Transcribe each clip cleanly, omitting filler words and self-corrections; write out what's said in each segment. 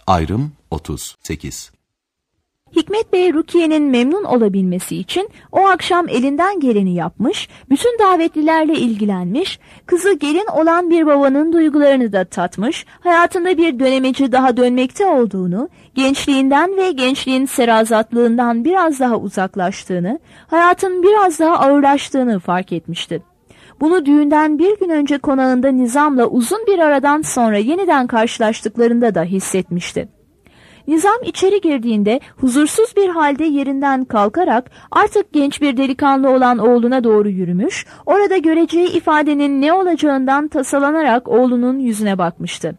Ayrım 38. Hikmet Bey Rukiye'nin memnun olabilmesi için o akşam elinden geleni yapmış, bütün davetlilerle ilgilenmiş, kızı gelin olan bir babanın duygularını da tatmış, hayatında bir dönemeci daha dönmekte olduğunu, gençliğinden ve gençliğin serazatlığından biraz daha uzaklaştığını, hayatın biraz daha ağırlaştığını fark etmişti. Bunu düğünden bir gün önce konağında Nizam'la uzun bir aradan sonra yeniden karşılaştıklarında da hissetmişti. Nizam içeri girdiğinde huzursuz bir halde yerinden kalkarak artık genç bir delikanlı olan oğluna doğru yürümüş, orada göreceği ifadenin ne olacağından tasalanarak oğlunun yüzüne bakmıştı.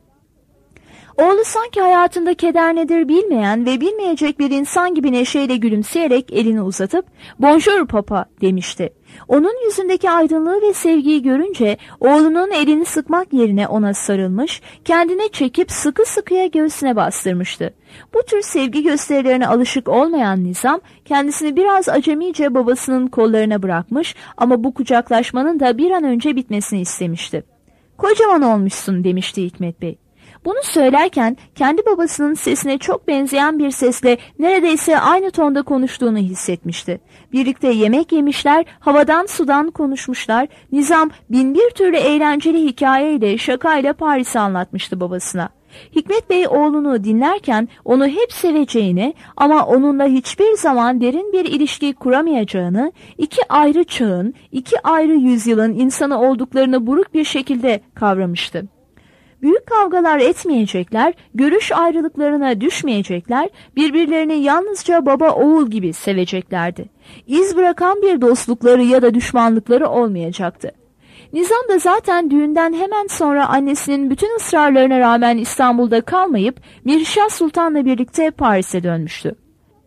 Oğlu sanki hayatında keder nedir bilmeyen ve bilmeyecek bir insan gibi neşeyle gülümseyerek elini uzatıp "Bonjour papa" demişti. Onun yüzündeki aydınlığı ve sevgiyi görünce oğlunun elini sıkmak yerine ona sarılmış, kendine çekip sıkı sıkıya göğsüne bastırmıştı. Bu tür sevgi gösterilerine alışık olmayan Nizam kendisini biraz acemice babasının kollarına bırakmış ama bu kucaklaşmanın da bir an önce bitmesini istemişti. "Kocaman olmuşsun" demişti Hikmet Bey. Bunu söylerken kendi babasının sesine çok benzeyen bir sesle neredeyse aynı tonda konuştuğunu hissetmişti. Birlikte yemek yemişler, havadan sudan konuşmuşlar. Nizam bin bir türlü eğlenceli hikayeyle, şakayla Paris'i anlatmıştı babasına. Hikmet Bey oğlunu dinlerken onu hep seveceğini ama onunla hiçbir zaman derin bir ilişki kuramayacağını, iki ayrı çağın, iki ayrı yüzyılın insanı olduklarını buruk bir şekilde kavramıştı. Büyük kavgalar etmeyecekler, görüş ayrılıklarına düşmeyecekler, birbirlerini yalnızca baba oğul gibi seveceklerdi. İz bırakan bir dostlukları ya da düşmanlıkları olmayacaktı. Nizam da zaten düğünden hemen sonra annesinin bütün ısrarlarına rağmen İstanbul'da kalmayıp Mirşah Sultan'la birlikte Paris'e dönmüştü.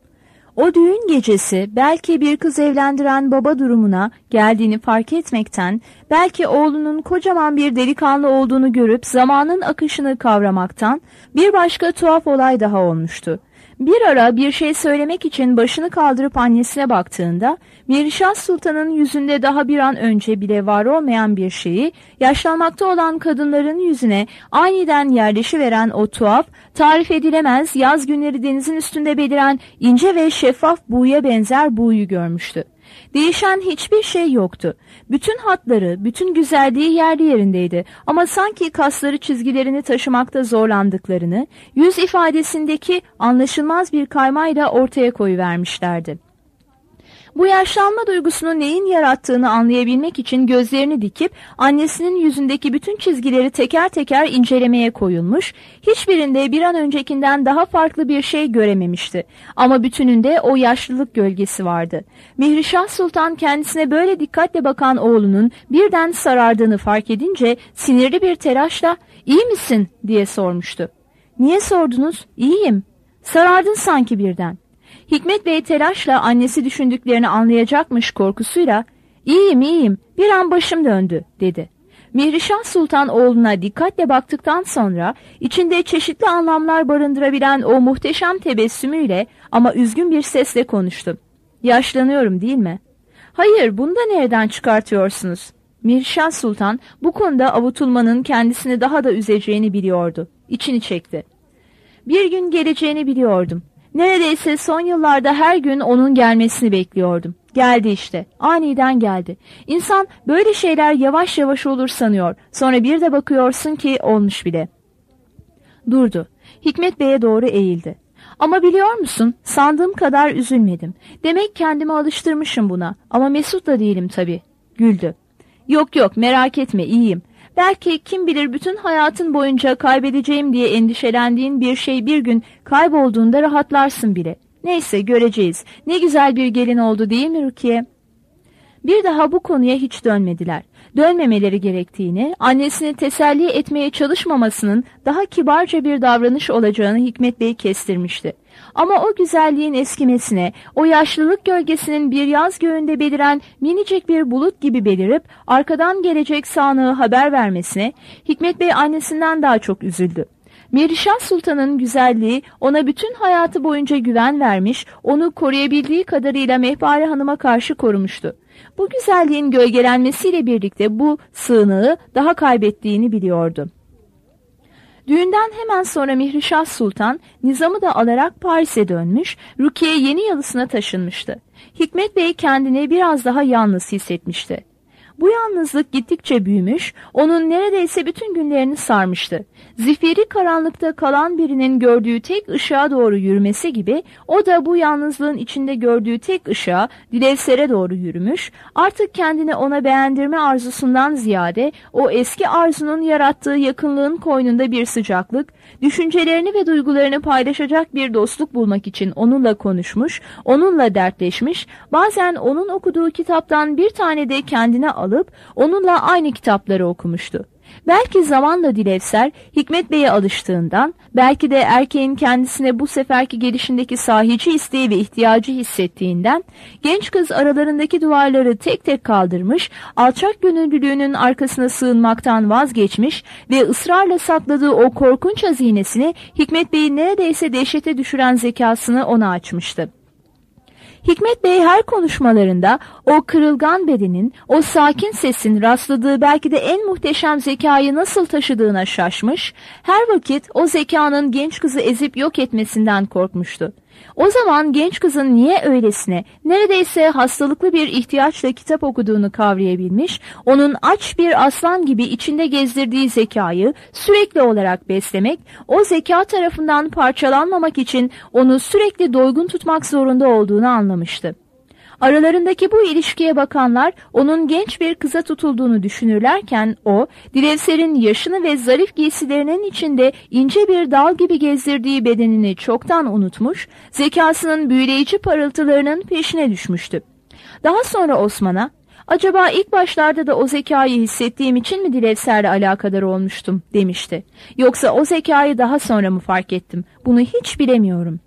O düğün gecesi belki bir kız evlendiren baba durumuna geldiğini fark etmekten, belki oğlunun kocaman bir delikanlı olduğunu görüp zamanın akışını kavramaktan bir başka tuhaf olay daha olmuştu. Bir ara bir şey söylemek için başını kaldırıp annesine baktığında, Mirşah Sultan'ın yüzünde daha bir an önce bile var olmayan bir şeyi, yaşlanmakta olan kadınların yüzüne aniden yerleşiveren o tuhaf, tarif edilemez yaz günleri denizin üstünde beliren ince ve şeffaf buğuya benzer buğuyu görmüştü. Değişen hiçbir şey yoktu. Bütün hatları, bütün güzelliği yerli yerindeydi ama sanki kasları çizgilerini taşımakta zorlandıklarını, yüz ifadesindeki anlaşılmaz bir kaymayla ortaya koyuvermişlerdi. Bu yaşlanma duygusunu neyin yarattığını anlayabilmek için gözlerini dikip annesinin yüzündeki bütün çizgileri teker teker incelemeye koyulmuş, hiçbirinde bir an öncekinden daha farklı bir şey görememişti. Ama bütününde o yaşlılık gölgesi vardı. Mirşah Sultan kendisine böyle dikkatle bakan oğlunun birden sarardığını fark edince sinirli bir telaşla "İyi misin?" diye sormuştu. "Niye sordunuz?" "İyiyim." "Sarardın sanki birden." Hikmet Bey telaşla annesi düşündüklerini anlayacakmış korkusuyla "İyiyim, iyiyim, bir an başım döndü" dedi. Mirşah Sultan oğluna dikkatle baktıktan sonra içinde çeşitli anlamlar barındırabilen o muhteşem tebessümüyle ama üzgün bir sesle konuştu. "Yaşlanıyorum değil mi?" "Hayır, bunu da nereden çıkartıyorsunuz?" Mirşah Sultan bu konuda avutulmanın kendisini daha da üzeceğini biliyordu. İçini çekti. "Bir gün geleceğini biliyordum. Neredeyse son yıllarda her gün onun gelmesini bekliyordum. Geldi işte. Aniden geldi. İnsan böyle şeyler yavaş yavaş olur sanıyor. Sonra bir de bakıyorsun ki olmuş bile." Durdu. Hikmet Bey'e doğru eğildi. "Ama biliyor musun, sandığım kadar üzülmedim. Demek kendimi alıştırmışım buna. Ama mesut da değilim tabii." Güldü. Yok yok, merak etme, iyiyim. Belki kim bilir bütün hayatın boyunca kaybedeceğim diye endişelendiğin bir şey bir gün kaybolduğunda rahatlarsın bile. Neyse, göreceğiz. Ne güzel bir gelin oldu değil mi Rukiye?" Bir daha bu konuya hiç dönmediler. Dönmemeleri gerektiğini, annesini teselli etmeye çalışmamasının daha kibarca bir davranış olacağını Hikmet Bey kestirmişti. Ama o güzelliğin eskimesine, o yaşlılık gölgesinin bir yaz göğünde beliren minicik bir bulut gibi belirip arkadan gelecek sağanağı haber vermesine Hikmet Bey annesinden daha çok üzüldü. Mirşah Sultan'ın güzelliği ona bütün hayatı boyunca güven vermiş, onu koruyabildiği kadarıyla Mehpare Hanım'a karşı korumuştu. Bu güzelliğin gölgelenmesiyle birlikte bu sığınağı daha kaybettiğini biliyordu. Düğünden hemen sonra Mihrişah Sultan nizamı da alarak Paris'e dönmüş, Rukiye yeni yalısına taşınmıştı. Hikmet Bey kendini biraz daha yalnız hissetmişti. Bu yalnızlık gittikçe büyümüş, onun neredeyse bütün günlerini sarmıştı. Zifiri karanlıkta kalan birinin gördüğü tek ışığa doğru yürümesi gibi, o da bu yalnızlığın içinde gördüğü tek ışığa, Dilevser'e doğru yürümüş, artık kendini ona beğendirme arzusundan ziyade, o eski arzunun yarattığı yakınlığın koynunda bir sıcaklık, düşüncelerini ve duygularını paylaşacak bir dostluk bulmak için onunla konuşmuş, onunla dertleşmiş, bazen onun okuduğu kitaptan bir tane de kendine alıp onunla aynı kitapları okumuştu. Belki zamanla Dilevser Hikmet Bey'e alıştığından, belki de erkeğin kendisine bu seferki gelişindeki sahici isteği ve ihtiyacı hissettiğinden, genç kız aralarındaki duvarları tek tek kaldırmış, alçak gönüllülüğünün arkasına sığınmaktan vazgeçmiş ve ısrarla sakladığı o korkunç hazinesini, Hikmet Bey'in neredeyse dehşete düşüren zekasını ona açmıştı. Hikmet Bey her konuşmalarında o kırılgan bedenin, o sakin sesin rastladığı belki de en muhteşem zekayı nasıl taşıdığına şaşmış, her vakit o zekanın genç kızı ezip yok etmesinden korkmuştu. O zaman genç kızın niye öylesine, neredeyse hastalıklı bir ihtiyaçla kitap okuduğunu kavrayabilmiş, onun aç bir aslan gibi içinde gezdirdiği zekayı sürekli olarak beslemek, o zeka tarafından parçalanmamak için onu sürekli doygun tutmak zorunda olduğunu anlamıştı. Aralarındaki bu ilişkiye bakanlar onun genç bir kıza tutulduğunu düşünürlerken o, Dilevser'in yaşını ve zarif giysilerinin içinde ince bir dal gibi gezdirdiği bedenini çoktan unutmuş, zekasının büyüleyici parıltılarının peşine düşmüştü. Daha sonra Osman'a, "Acaba ilk başlarda da o zekayı hissettiğim için mi Dilevser'le alakadar olmuştum?" demişti. "Yoksa o zekayı daha sonra mı fark ettim? Bunu hiç bilemiyorum."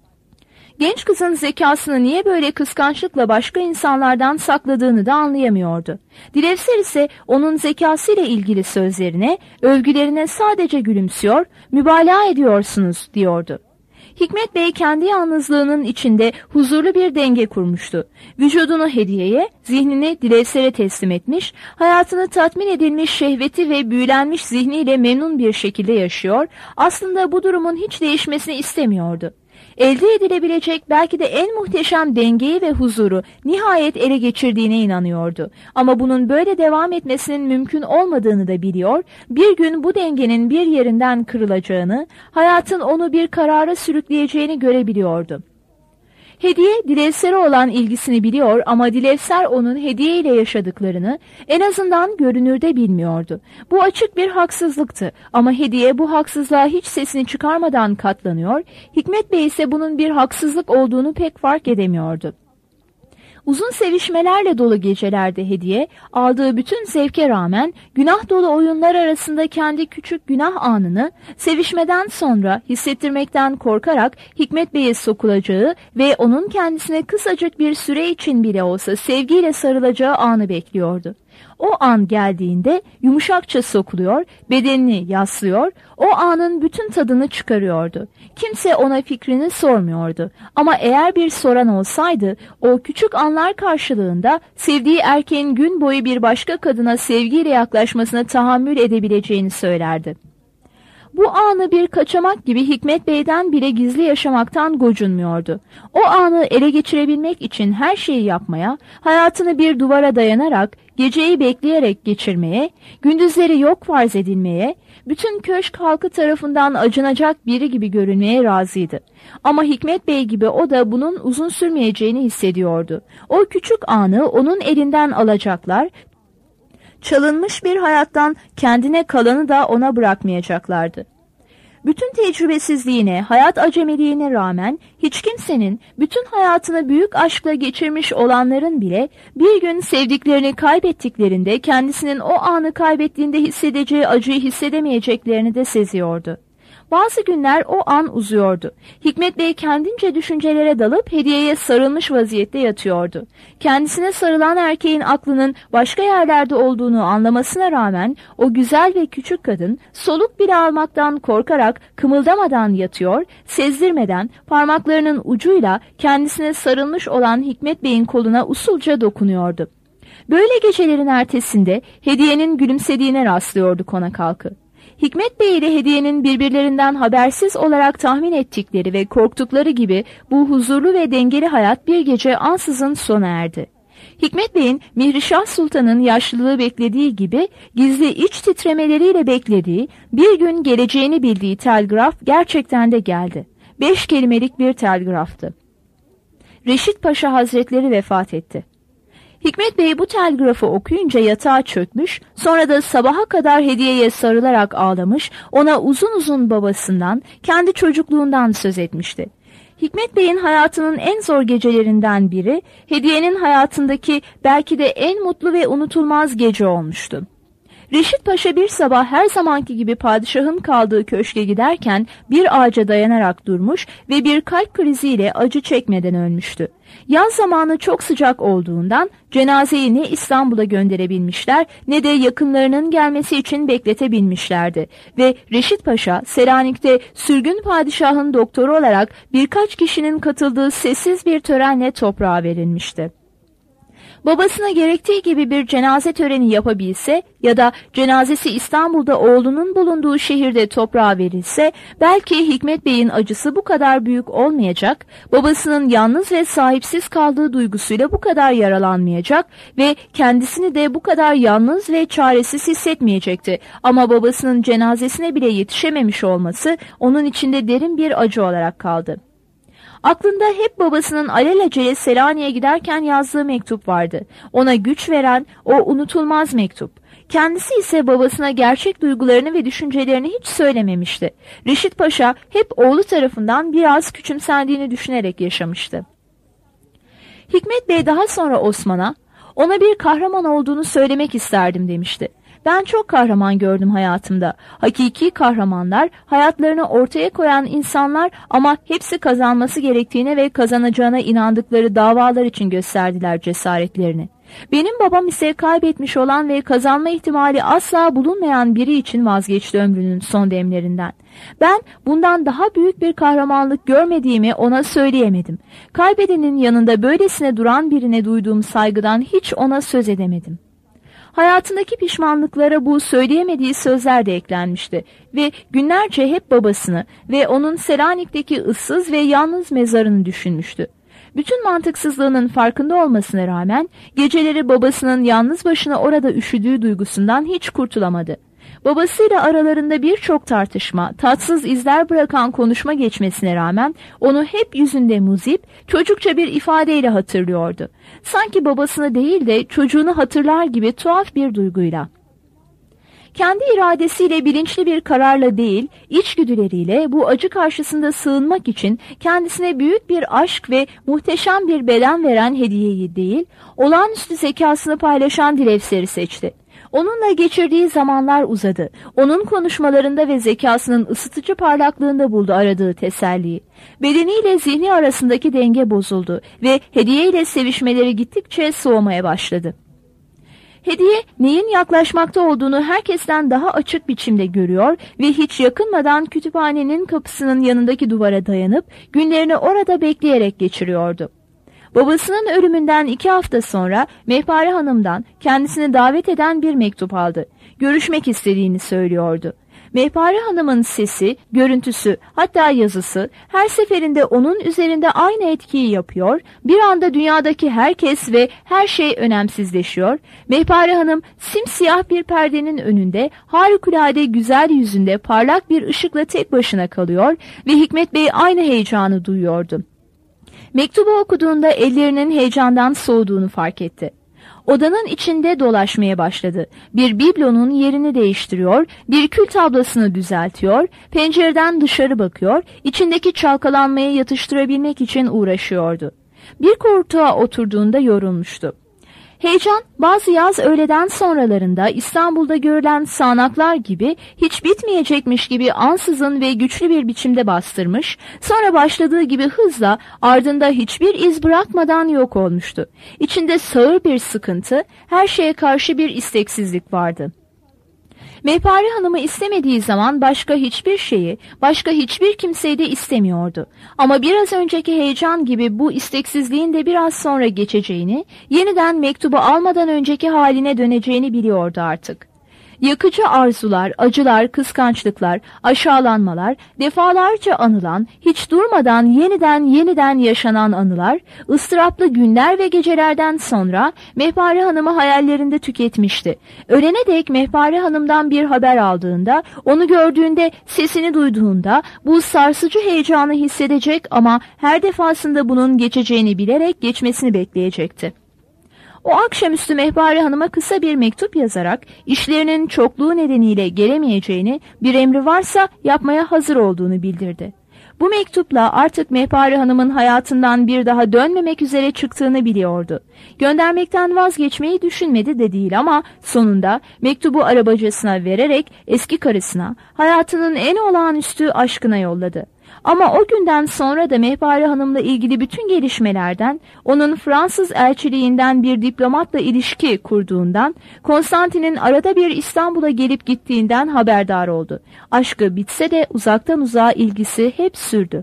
Genç kızın zekasını niye böyle kıskançlıkla başka insanlardan sakladığını da anlayamıyordu. Dilevser ise onun zekasıyla ilgili sözlerine, övgülerine sadece gülümsüyor, "Mübalağa ediyorsunuz," diyordu. Hikmet Bey kendi yalnızlığının içinde huzurlu bir denge kurmuştu. Vücudunu Hediye'ye, zihnini Dilevser'e teslim etmiş, hayatını tatmin edilmiş şehveti ve büyülenmiş zihniyle memnun bir şekilde yaşıyor, aslında bu durumun hiç değişmesini istemiyordu. Elde edilebilecek belki de en muhteşem dengeyi ve huzuru nihayet ele geçirdiğine inanıyordu. Ama bunun böyle devam etmesinin mümkün olmadığını da biliyor, bir gün bu dengenin bir yerinden kırılacağını, hayatın onu bir karara sürükleyeceğini görebiliyordu. Hediye, Dilevser'e olan ilgisini biliyor ama Dilevser onun Hediye ile yaşadıklarını en azından görünürde bilmiyordu. Bu açık bir haksızlıktı ama Hediye bu haksızlığa hiç sesini çıkarmadan katlanıyor, Hikmet Bey ise bunun bir haksızlık olduğunu pek fark edemiyordu. Uzun sevişmelerle dolu gecelerde Hediye, aldığı bütün zevke rağmen günah dolu oyunlar arasında kendi küçük günah anını sevişmeden sonra hissettirmekten korkarak Hikmet Bey'e sokulacağı ve onun kendisine kısacık bir süre için bile olsa sevgiyle sarılacağı anı bekliyordu. O an geldiğinde yumuşakça sokuluyor, bedenini yaslıyor, o anın bütün tadını çıkarıyordu. Kimse ona fikrini sormuyordu. Ama eğer bir soran olsaydı, o küçük anlar karşılığında sevdiği erkeğin gün boyu bir başka kadına sevgiyle yaklaşmasına tahammül edebileceğini söylerdi. Bu anı bir kaçamak gibi Hikmet Bey'den bile gizli yaşamaktan gocunmuyordu. O anı ele geçirebilmek için her şeyi yapmaya, hayatını bir duvara dayanarak, geceyi bekleyerek geçirmeye, gündüzleri yok farz edilmeye, bütün köşk halkı tarafından acınacak biri gibi görünmeye razıydı. Ama Hikmet Bey gibi o da bunun uzun sürmeyeceğini hissediyordu. O küçük anı onun elinden alacaklar, çalınmış bir hayattan kendine kalanı da ona bırakmayacaklardı. Bütün tecrübesizliğine, hayat acemiliğine rağmen hiç kimsenin, bütün hayatını büyük aşkla geçirmiş olanların bile bir gün sevdiklerini kaybettiklerinde kendisinin o anı kaybettiğinde hissedeceği acıyı hissedemeyeceklerini de seziyordu. Bazı günler o an uzuyordu. Hikmet Bey kendince düşüncelere dalıp Hediye'ye sarılmış vaziyette yatıyordu. Kendisine sarılan erkeğin aklının başka yerlerde olduğunu anlamasına rağmen o güzel ve küçük kadın soluk bile almaktan korkarak kımıldamadan yatıyor, sezdirmeden parmaklarının ucuyla kendisine sarılmış olan Hikmet Bey'in koluna usulca dokunuyordu. Böyle gecelerin ertesinde Hediye'nin gülümsediğine rastlıyordu konak halkı. Hikmet Bey ile Hediye'nin birbirlerinden habersiz olarak tahmin ettikleri ve korktukları gibi bu huzurlu ve dengeli hayat bir gece ansızın sona erdi. Hikmet Bey'in Mihrişah Sultan'ın yaşlılığı beklediği gibi gizli iç titremeleriyle beklediği, bir gün geleceğini bildiği telgraf gerçekten de geldi. 5 kelimelik bir telgraftı. Reşit Paşa Hazretleri vefat etti. Hikmet Bey bu telgrafı okuyunca yatağa çökmüş, sonra da sabaha kadar Hediye'ye sarılarak ağlamış, ona uzun uzun babasından, kendi çocukluğundan söz etmişti. Hikmet Bey'in hayatının en zor gecelerinden biri, Hediye'nin hayatındaki belki de en mutlu ve unutulmaz gece olmuştu. Reşit Paşa bir sabah her zamanki gibi padişahın kaldığı köşke giderken bir ağaca dayanarak durmuş ve bir kalp kriziyle acı çekmeden ölmüştü. Yaz zamanı çok sıcak olduğundan cenazeyi ne İstanbul'a gönderebilmişler ne de yakınlarının gelmesi için bekletebilmişlerdi. Ve Reşit Paşa Selanik'te sürgün padişahın doktoru olarak birkaç kişinin katıldığı sessiz bir törenle toprağa verilmişti. Babasına gerektiği gibi bir cenaze töreni yapabilse ya da cenazesi İstanbul'da oğlunun bulunduğu şehirde toprağa verilse belki Hikmet Bey'in acısı bu kadar büyük olmayacak, babasının yalnız ve sahipsiz kaldığı duygusuyla bu kadar yaralanmayacak ve kendisini de bu kadar yalnız ve çaresiz hissetmeyecekti. Ama babasının cenazesine bile yetişememiş olması onun içinde derin bir acı olarak kaldı. Aklında hep babasının alelacele Selanik'e giderken yazdığı mektup vardı. Ona güç veren o unutulmaz mektup. Kendisi ise babasına gerçek duygularını ve düşüncelerini hiç söylememişti. Reşit Paşa hep oğlu tarafından biraz küçümsendiğini düşünerek yaşamıştı. Hikmet Bey daha sonra Osman'a, ona bir kahraman olduğunu söylemek isterdim demişti. Ben çok kahraman gördüm hayatımda. Hakiki kahramanlar hayatlarını ortaya koyan insanlar ama hepsi kazanması gerektiğine ve kazanacağına inandıkları davalar için gösterdiler cesaretlerini. Benim babam ise kaybetmiş olan ve kazanma ihtimali asla bulunmayan biri için vazgeçti ömrünün son demlerinden. Ben bundan daha büyük bir kahramanlık görmediğimi ona söyleyemedim. Kaybedenin yanında böylesine duran birine duyduğum saygıdan hiç ona söz edemedim. Hayatındaki pişmanlıklara bu söyleyemediği sözler de eklenmişti ve günlerce hep babasını ve onun Selanik'teki ıssız ve yalnız mezarını düşünmüştü. Bütün mantıksızlığının farkında olmasına rağmen geceleri babasının yalnız başına orada üşüdüğü duygusundan hiç kurtulamadı. Babasıyla aralarında birçok tartışma, tatsız izler bırakan konuşma geçmesine rağmen onu hep yüzünde muzip, çocukça bir ifadeyle hatırlıyordu. Sanki babasını değil de çocuğunu hatırlar gibi tuhaf bir duyguyla. Kendi iradesiyle bilinçli bir kararla değil, içgüdüleriyle bu acı karşısında sığınmak için kendisine büyük bir aşk ve muhteşem bir beden veren Hediye'yi değil, olağanüstü zekasını paylaşan Dilevser'i seçti. Onunla geçirdiği zamanlar uzadı. Onun konuşmalarında ve zekasının ısıtıcı parlaklığında buldu aradığı teselliyi. Bedeniyle zihni arasındaki denge bozuldu ve Hediye ile sevişmeleri gittikçe soğumaya başladı. Hediye neyin yaklaşmakta olduğunu herkesten daha açık biçimde görüyor ve hiç yakınmadan kütüphanenin kapısının yanındaki duvara dayanıp günlerini orada bekleyerek geçiriyordu. Babasının ölümünden 2 hafta sonra Mehpare Hanım'dan kendisini davet eden bir mektup aldı. Görüşmek istediğini söylüyordu. Mehpare Hanım'ın sesi, görüntüsü, hatta yazısı her seferinde onun üzerinde aynı etkiyi yapıyor, bir anda dünyadaki herkes ve her şey önemsizleşiyor. Mehpare Hanım simsiyah bir perdenin önünde, harikulade güzel yüzünde parlak bir ışıkla tek başına kalıyor ve Hikmet Bey aynı heyecanı duyuyordu. Mektubu okuduğunda ellerinin heyecandan soğuduğunu fark etti. Odanın içinde dolaşmaya başladı. Bir biblonun yerini değiştiriyor, bir kül tablasını düzeltiyor, pencereden dışarı bakıyor, içindeki çalkalanmayı yatıştırabilmek için uğraşıyordu. Bir koltuğa oturduğunda yorulmuştu. Heyecan bazı yaz öğleden sonralarında İstanbul'da görülen sağanaklar gibi hiç bitmeyecekmiş gibi ansızın ve güçlü bir biçimde bastırmış, sonra başladığı gibi hızla ardında hiçbir iz bırakmadan yok olmuştu. İçinde sağır bir sıkıntı, her şeye karşı bir isteksizlik vardı. Mehpare Hanım'ı istemediği zaman başka hiçbir şeyi, başka hiçbir kimseyi de istemiyordu. Ama biraz önceki heyecan gibi bu isteksizliğin de biraz sonra geçeceğini, yeniden mektubu almadan önceki haline döneceğini biliyordu artık. Yakıcı arzular, acılar, kıskançlıklar, aşağılanmalar, defalarca anılan, hiç durmadan yeniden yaşanan anılar, ıstıraplı günler ve gecelerden sonra Mehpare Hanım'ı hayallerinde tüketmişti. Ölene dek Mehpare Hanım'dan bir haber aldığında, onu gördüğünde, sesini duyduğunda bu sarsıcı heyecanı hissedecek ama her defasında bunun geçeceğini bilerek geçmesini bekleyecekti. O akşamüstü Mehpare Hanım'a kısa bir mektup yazarak işlerinin çokluğu nedeniyle gelemeyeceğini, bir emri varsa yapmaya hazır olduğunu bildirdi. Bu mektupla artık Mehpare Hanım'ın hayatından bir daha dönmemek üzere çıktığını biliyordu. Göndermekten vazgeçmeyi düşünmedi de değil ama sonunda mektubu arabacısına vererek eski karısına, hayatının en olağanüstü aşkına yolladı. Ama o günden sonra da Mehpare Hanım'la ilgili bütün gelişmelerden, onun Fransız elçiliğinden bir diplomatla ilişki kurduğundan, Konstantin'in arada bir İstanbul'a gelip gittiğinden haberdar oldu. Aşkı bitse de uzaktan uzağa ilgisi hep sürdü.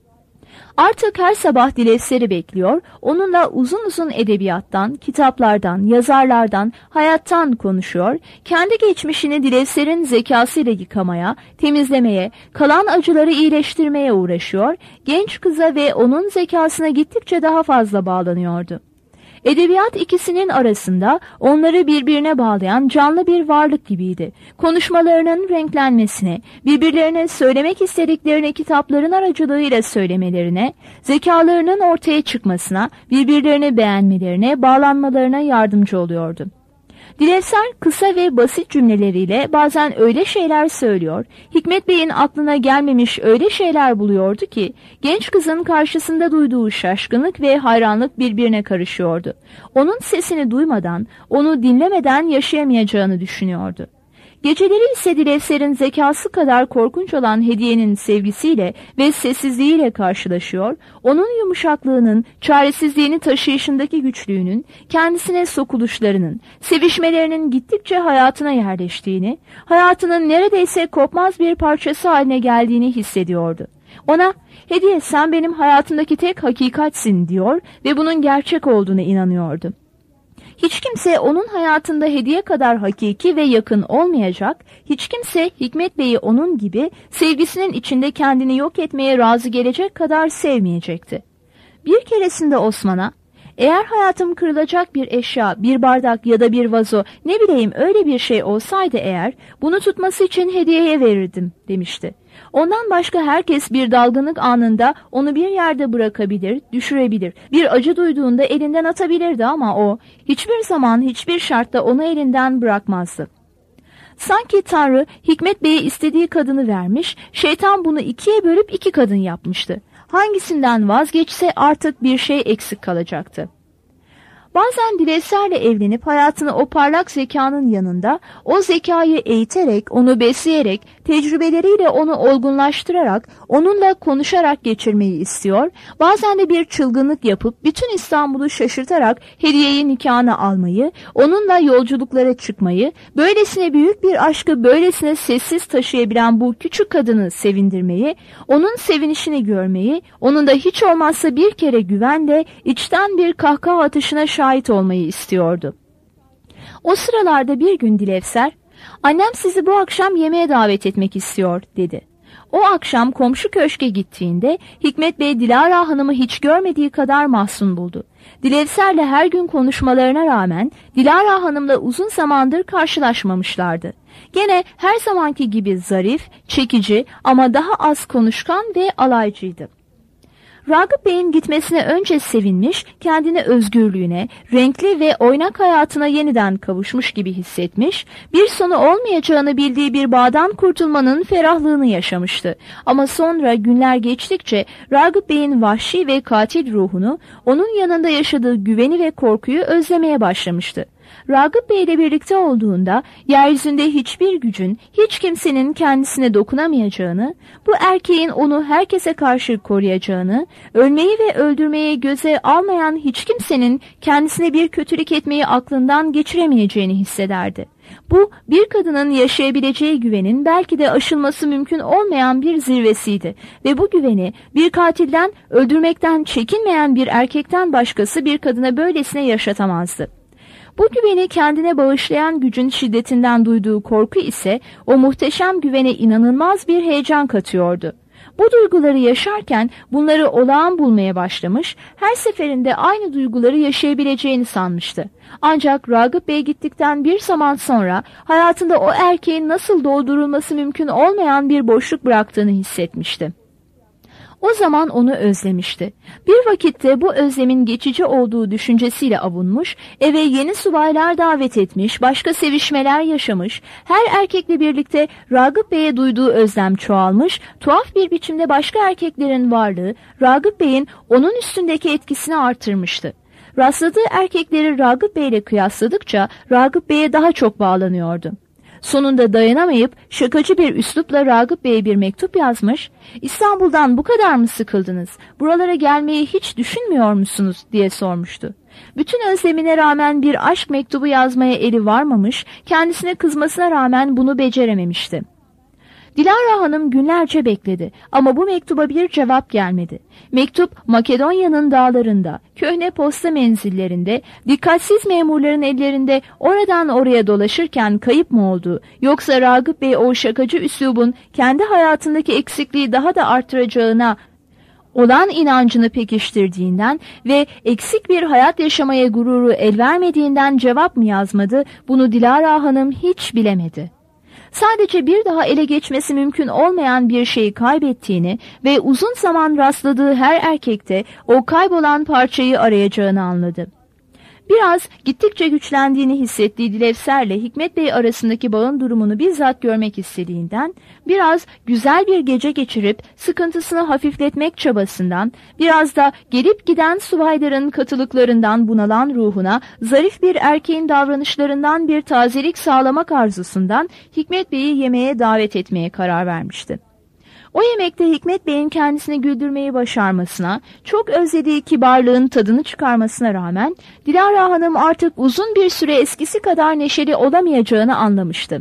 Artık her sabah Dilevser'i bekliyor, onunla uzun uzun edebiyattan, kitaplardan, yazarlardan, hayattan konuşuyor, kendi geçmişini Dilevser'in zekasıyla yıkamaya, temizlemeye, kalan acıları iyileştirmeye uğraşıyor, genç kıza ve onun zekasına gittikçe daha fazla bağlanıyordu. Edebiyat ikisinin arasında onları birbirine bağlayan canlı bir varlık gibiydi. Konuşmalarının renklenmesine, birbirlerine söylemek istediklerini kitapların aracılığıyla söylemelerine, zekalarının ortaya çıkmasına, birbirlerini beğenmelerine, bağlanmalarına yardımcı oluyordu. Dilevser kısa ve basit cümleleriyle bazen öyle şeyler söylüyor, Hikmet Bey'in aklına gelmemiş öyle şeyler buluyordu ki, genç kızın karşısında duyduğu şaşkınlık ve hayranlık birbirine karışıyordu. Onun sesini duymadan, onu dinlemeden yaşayamayacağını düşünüyordu. Geceleri ise Dilevser'in zekası kadar korkunç olan Hediye'nin sevgisiyle ve sessizliğiyle karşılaşıyor, onun yumuşaklığının, çaresizliğini taşıyışındaki güçlüğünün, kendisine sokuluşlarının, sevişmelerinin gittikçe hayatına yerleştiğini, hayatının neredeyse kopmaz bir parçası haline geldiğini hissediyordu. Ona, "Hediye, sen benim hayatımdaki tek hakikatsin," diyor ve bunun gerçek olduğuna inanıyordu. Hiç kimse onun hayatında Hediye kadar hakiki ve yakın olmayacak, hiç kimse Hikmet Bey'i onun gibi sevgisinin içinde kendini yok etmeye razı gelecek kadar sevmeyecekti. Bir keresinde Osman'a, "Eğer hayatım kırılacak bir eşya, bir bardak ya da bir vazo, ne bileyim öyle bir şey olsaydı eğer, bunu tutması için Hediye'ye verirdim," demişti. Ondan başka herkes bir dalgınlık anında onu bir yerde bırakabilir, düşürebilir. Bir acı duyduğunda elinden atabilirdi ama o hiçbir zaman, hiçbir şartta onu elinden bırakmazdı. Sanki Tanrı Hikmet Bey'e istediği kadını vermiş, şeytan bunu ikiye bölüp iki kadın yapmıştı. Hangisinden vazgeçse artık bir şey eksik kalacaktı. Bazen Dilevser'le evlenip hayatını o parlak zekanın yanında, o zekayı eğiterek, onu besleyerek, tecrübeleriyle onu olgunlaştırarak, onunla konuşarak geçirmeyi istiyor, bazen de bir çılgınlık yapıp bütün İstanbul'u şaşırtarak Hediye'yi nikahına almayı, onunla yolculuklara çıkmayı, böylesine büyük bir aşkı böylesine sessiz taşıyabilen bu küçük kadını sevindirmeyi, onun sevinişini görmeyi, onun da hiç olmazsa bir kere güvenle, içten bir kahkaha atışına şahit olmayı istiyordu. O sıralarda bir gün Dilevser, "Annem sizi bu akşam yemeğe davet etmek istiyor," dedi. O akşam komşu köşke gittiğinde Hikmet Bey Dilara Hanım'ı hiç görmediği kadar mahzun buldu. Dilevser'le her gün konuşmalarına rağmen Dilara Hanım'la uzun zamandır karşılaşmamışlardı. Gene her zamanki gibi zarif, çekici ama daha az konuşkan ve alaycıydı. Ragıp Bey'in gitmesine önce sevinmiş, kendini özgürlüğüne, renkli ve oynak hayatına yeniden kavuşmuş gibi hissetmiş, bir sonu olmayacağını bildiği bir bağdan kurtulmanın ferahlığını yaşamıştı. Ama sonra günler geçtikçe Ragıp Bey'in vahşi ve katil ruhunu, onun yanında yaşadığı güveni ve korkuyu özlemeye başlamıştı. Ragıp Bey ile birlikte olduğunda yeryüzünde hiçbir gücün, hiç kimsenin kendisine dokunamayacağını, bu erkeğin onu herkese karşı koruyacağını, ölmeyi ve öldürmeyi göze almayan hiç kimsenin kendisine bir kötülük etmeyi aklından geçiremeyeceğini hissederdi. Bu, bir kadının yaşayabileceği güvenin belki de aşılması mümkün olmayan bir zirvesiydi ve bu güveni bir katilden, öldürmekten çekinmeyen bir erkekten başkası bir kadına böylesine yaşatamazdı. Bu güveni kendine bağışlayan gücün şiddetinden duyduğu korku ise o muhteşem güvene inanılmaz bir heyecan katıyordu. Bu duyguları yaşarken bunları olağan bulmaya başlamış, her seferinde aynı duyguları yaşayabileceğini sanmıştı. Ancak Ragıp Bey gittikten bir zaman sonra hayatında o erkeğin nasıl doldurulması mümkün olmayan bir boşluk bıraktığını hissetmişti. O zaman onu özlemişti. Bir vakitte bu özlemin geçici olduğu düşüncesiyle avunmuş, eve yeni subaylar davet etmiş, başka sevişmeler yaşamış, her erkekle birlikte Ragıp Bey'e duyduğu özlem çoğalmış, tuhaf bir biçimde başka erkeklerin varlığı Ragıp Bey'in onun üstündeki etkisini artırmıştı. Rastladığı erkekleri Ragıp Bey'le kıyasladıkça Ragıp Bey'e daha çok bağlanıyordu. Sonunda dayanamayıp şakacı bir üslupla Ragıp Bey'e bir mektup yazmış, "İstanbul'dan bu kadar mı sıkıldınız? Buralara gelmeyi hiç düşünmüyor musunuz?" diye sormuştu. Bütün özlemine rağmen bir aşk mektubu yazmaya eli varmamış, kendisine kızmasına rağmen bunu becerememişti. Dilara Hanım günlerce bekledi ama bu mektuba bir cevap gelmedi. Mektup Makedonya'nın dağlarında, köhne posta menzillerinde, dikkatsiz memurların ellerinde oradan oraya dolaşırken kayıp mı oldu? Yoksa Ragıp Bey o şakacı üslubun kendi hayatındaki eksikliği daha da artıracağına olan inancını pekiştirdiğinden ve eksik bir hayat yaşamaya gururu el vermediğinden cevap mı yazmadı? Bunu Dilara Hanım hiç bilemedi. Sadece bir daha ele geçmesi mümkün olmayan bir şeyi kaybettiğini ve uzun zaman rastladığı her erkekte o kaybolan parçayı arayacağını anladı. Biraz gittikçe güçlendiğini hissettiği Dilevser'le Hikmet Bey arasındaki bağın durumunu bizzat görmek istediğinden, biraz güzel bir gece geçirip sıkıntısını hafifletmek çabasından, biraz da gelip giden subayların katılıklarından bunalan ruhuna zarif bir erkeğin davranışlarından bir tazelik sağlamak arzusundan Hikmet Bey'i yemeğe davet etmeye karar vermişti. O yemekte Hikmet Bey'in kendisini güldürmeyi başarmasına, çok özlediği kibarlığın tadını çıkarmasına rağmen Dilara Hanım artık uzun bir süre eskisi kadar neşeli olamayacağını anlamıştı.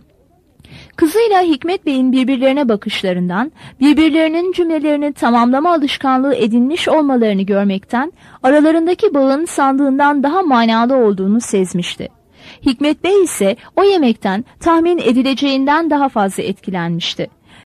Kızıyla Hikmet Bey'in birbirlerine bakışlarından, birbirlerinin cümlelerini tamamlama alışkanlığı edinmiş olmalarını görmekten, aralarındaki bağın sandığından daha manalı olduğunu sezmişti. Hikmet Bey ise o yemekten tahmin edileceğinden daha fazla etkilenmişti.